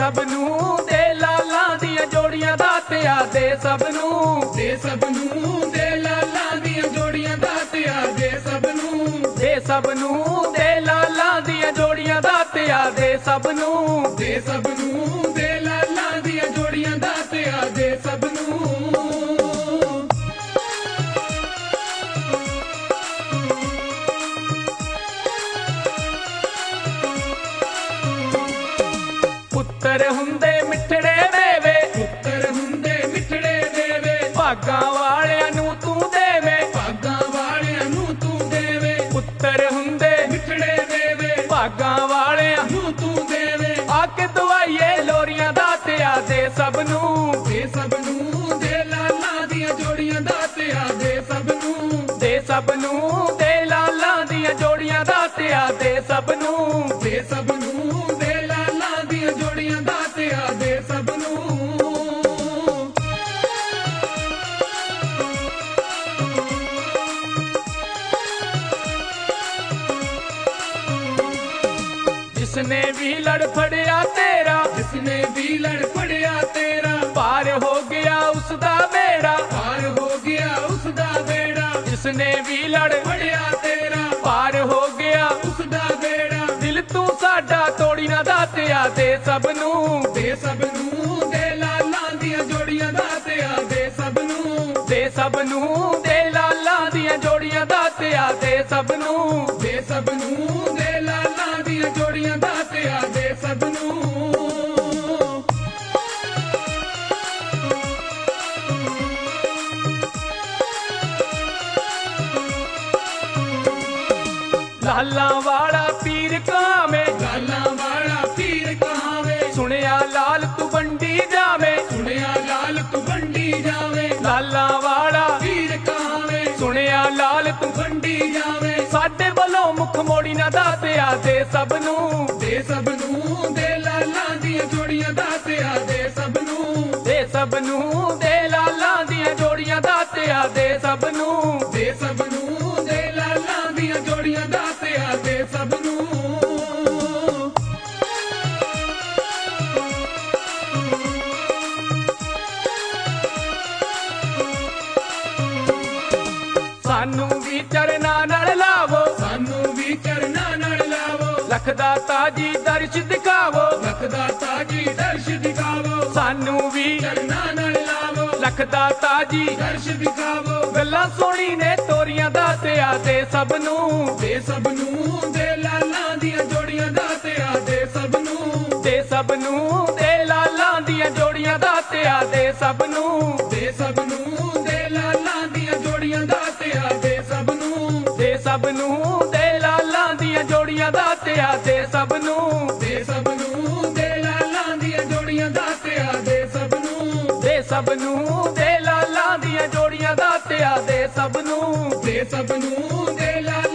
ਸਭ ਨੂੰ ਦੇ ਲਾਲਾਂ ਦੀਆਂ ਜੋੜੀਆਂ ਦਾਤਿਆ ਦੇ ਸਭ ਨੂੰ ਦੇ ਸਭ ਨੂੰ ਦੇ ਲਾਲਾਂ ਦੀਆਂ ਜੋੜੀਆਂ ਦਾਤਿਆ ਦੇ ਸਭ ਨੂੰ ਦੇ ਸਭ ਨੂੰ ਦੇ ਲਾਲਾਂ ਦੀਆਂ ਜੋੜੀਆਂ ਦਾਤਿਆ ਦੇ ਸਭ ਨੂੰ ਦੇ ਸਭ ਨੂੰ ਦੇ ਲਾਲਾਂ ਦੀਆਂ ਜੋੜੀਆਂ ਦਾਤਿਆ ਦੇ ਸਭ ਨੂੰ ਪੁੱਤਰ ਹੁੰਦੇ ਮਿੱਠੜੇ ਦੇਵੇ ਪੁੱਤਰ ਹੁੰਦੇ ਮਿੱਠੜੇ ਦੇਵੇ ਭਾਗਾਂ ਵਾਲਿਆਂ ਨੂੰ ਤੂੰ ਦੇਵੇਂ ਭਾਗਾਂ ਵਾਲਿਆਂ ਨੂੰ ਤੂੰ ਦੇਵੇ ਪੁੱਤਰ ਹੁੰਦੇ ਮਿੱਠੜੇ ਦੇਵੇ ਭਾਗਾਂ ਵਾਲਿਆਂ ਨੂੰ ਤੂੰ ਦੇਵੇ ਆ ਕੇ ਦਵਾਈਏ ਲੋਰੀਆਂ ਦਾਤਿਆ ਦੇ ਸਭ ਨੂੰ ਦੇ ਸਭ ਨੂੰ ਦੇ ਲਾਲਾਂ ਦੀਆਂ ਜੋੜੀਆਂ ਦਾਤਿਆ ਦੇ ਸਭ ਨੂੰ ਦੇ ਸਭ ਨੂੰ ਦੇ ਲਾਲਾਂ ਦੀਆਂ ਜੋੜੀਆਂ ਦਾਤਿਆ ਦੇ ਸਭ ਨੂੰ ਦੇ ਸਭ ਨੂੰ ਦੇ ਲਾਲਾਂ ਦੀਆਂ ਜੋੜੀਆਂ ਦਾਤਿਆ ਦੇ ਸਭ ਨੂੰ ਜਿਸਨੇ ਵੀ ਲੜ ਫੜਿਆ ਤੇਰਾ ਜਿਸਨੇ ਵੀ ਲੜ ਫੜਿਆ ਤੇਰਾ ਪਾਰ ਹੋ ਗਿਆ ਉਸਦਾ ਬੇੜਾ ਪਾਰ ਹੋ ਗਿਆ ਉਸਦਾ ਬੇੜਾ ਜਿਸਨੇ ਵੀ ਲੜ ਫੜਿਆ ਤੇਰਾ ਪਾਰ ਹੋ ਗਿਆ ਉਸਦਾ ਬੇੜਾ ਦਿਲ ਤੂੰ ਸਾਡਾ ਤੋੜੀ ਨਾ ਦਾਤਿਆ ਦੇ ਸਭ ਨੂੰ ਦੇ ਸਭ ਨੂੰ ਦੇ ਲਾਲਾਂ ਦੀਆਂ ਜੋੜੀਆਂ ਦਾਤਿਆ ਦੇ ਸਭ ਨੂੰ ਦੇ ਸਭ ਨੂੰ ਦੇ ਲਾਲਾਂ ਦੀਆਂ ਜੋੜੀਆਂ ਦਾਤਿਆ ਦੇ ਸਭ ਨੂੰ ਦੇ ਸਭ ਨੂੰ ਦੇ ਲਾਲਾਂ ਦੀਆਂ ਜੋੜੀਆਂ ਦਾਤਿਆ ਦੇ ਸਭ ਨੂੰ ਲਾਲਾਂ ਵਾਲਾ ਪੀਰ ਕਾਵੇਂ ਲਾਲਾਂ ਵਾਲਾ ਪੀਰ ਕਹਾਵੇ ਸੁਣਿਆ ਲਾਲ ਤੂੰ ਵੰਡੀ ਜਾਵੇਂ ਸੁਣਿਆ ਲਾਲ ਤੂੰ ਵੰਡੀ ਜਾਵੇ ਲਾਲਾਂ ਵਾਲਾ ਪੀਰ ਕਹਾਵੇ ਸੁਣਿਆ ਲਾਲ ਤੂੰ ਵੰਡੀ ਜਾਵੇ ਸਾਡੇ ਵੱਲੋਂ ਮੁਖ ਮੋੜੀ ਨਾ ਦਾਤਿਆ ਦੇ ਸਭ ਨੂੰ ਦੇ ਸਭ ਨੂੰ ਦੇ ਲਾਲਾਂ ਦੀਆਂ ਜੋੜੀਆਂ ਦਾਤਿਆ ਦੇ ਸਭ ਨੂੰ ਦੇ ਸਭ ਨੂੰ ਦੇ ਲਾਲਾਂ ਦੀਆਂ ਜੋੜੀਆਂ ਦਾਤਿਆ ਦੇ ਸਭ ਨੂੰ ਦੇ ਸਭ ਨੂੰ ਦੇ ਲਾਲਾਂ ਦੀਆਂ ਜੋੜੀਆਂ ਦਾਤਿਆ ਦੇ ਸਭ ਨੂੰ ਸਾਨੂੰ ਵੀ ਚਰਨਾਂ ਨਾਲ ਲਾਵੋ ਸਾਨੂੰ ਵੀ ਚਰਨਾਂ ਨਾਲ ਲਾਵੋ ਲਖ ਦਾ ਤਾਜੀ ਦਰਸ਼ ਦਿਖਾਵੋ ਲੱਖ ਦਾ ਤਾਜੀ ਦਰਸ਼ ਦਿਖਾਵੋ ਸਾਨੂੰ ਵੀ ਚਰਨਾਂ ਨਾਲ ਲਾਵੋ ਲਖ ਦਾ ਤਾਜੀ ਦਰਸ਼ ਦਿਖਾਵੋ ਗੱਲਾਂ ਸੋਹਣੀ ਨੇ ਤੋਰੀਆਂ ਦਾਤਿਆ ਦੇ ਸਭ ਨੂੰ ਦੇ ਸਭ ਨੂੰ ਦੇ ਲਾਲਾਂ ਦੀਆਂ ਜੋੜੀਆਂ ਦਾਤਿਆ ਦੇ ਸਭ ਨੂੰ ਦੇ ਸਭ ਨੂੰ ਦੇ ਲਾਲਾਂ ਦੀਆਂ ਜੋੜੀਆਂ ਦਾਤਿਆ ਦੇ ਸਭ ਨੂੰ ਦੇ ਸਭ ਨੂੰ ਦੇ ਲਾਲਾਂ ਦੀਆਂ ਜੋੜੀਆਂ ਦਾਤਿਆ ਦੇ ਸਭ ਨੂੰ ਦੇ ਸਭ ਨੂੰ ਦੇ ਲਾਲਾਂ ਦੀਆਂ ਜੋੜੀਆਂ ਦਾਤਿਆ ਦੇ ਸਭ ਨੂੰ ਦੇ ਸਭ ਨੂੰ ਦੇ ਲਾਲਾਂ ਦੀਆਂ ਜੋੜੀਆਂ ਦਾਤਿਆ ਦੇ ਸਭ ਨੂੰ ਦੇ ਸਭ ਨੂੰ ਦੇ ਲਾਲਾਂ ਦੀਆਂ ਜੋੜੀਆਂ ਦਾਤਿਆ ਦੇ ਸਭ ਨੂੰ ਦੇ ਸਭ ਨੂੰ ਦੇ ਲਾਲਾਂ